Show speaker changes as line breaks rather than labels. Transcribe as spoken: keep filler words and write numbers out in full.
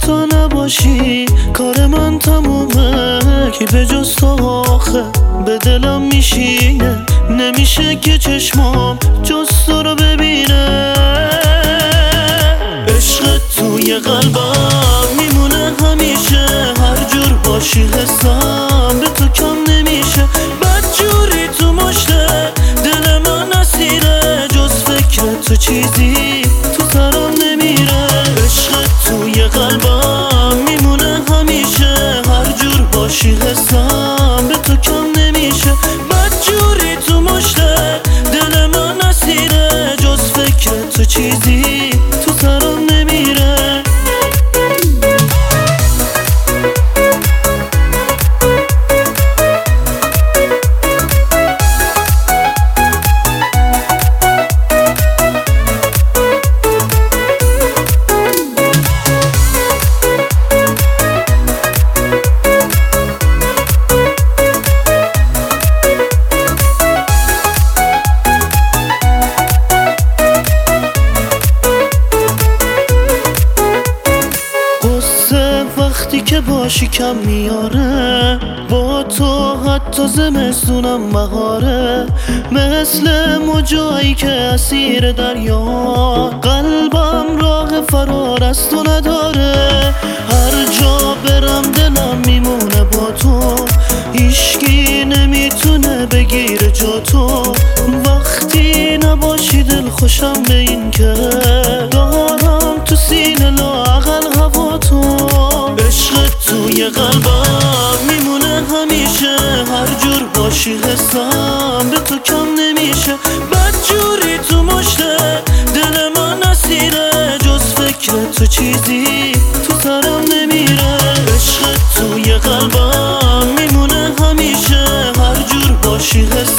تو نباشی کار من تمومه. کی به جز تو آخه به دلم میشینه، نمیشه که چشمام جز تو رو ببینه. عشق توی قلبم میمونه همیشه، هر جور باشی حسم به تو کم نمیشه. بد جوری تو مشته دل من اسیره، جز فکر تو چیزی تو سرم نمیره. عشق توی قلبم میمونه همیشه، هر جور باشی حسم به تو کم نمیشه. بد جوری تو مشته دل من اسیره، جز فکر تو چیزی تو سرم نمیره. وقتی که باشی کم میاره، با تو حتی زمستونم بهاره. مثل موجایی که اسیر دریا، قلبم راه فرار از تو نداره. هر جا برم دلم میمونه با تو، هیچکی نمیتونه بگیره جا تو. وقتی نباشی دل خوشم به این که دارم تو سینه لااقل هوا تو. عشق توی قلبم میمونه همیشه، هر جور باشی حسم به تو کم نمیشه. بد جوری تو مشته دل من اسیره، جز فکر تو چیزی تو سرم نمیره. عشق توی قلبم میمونه همیشه، هر جور باشی حسم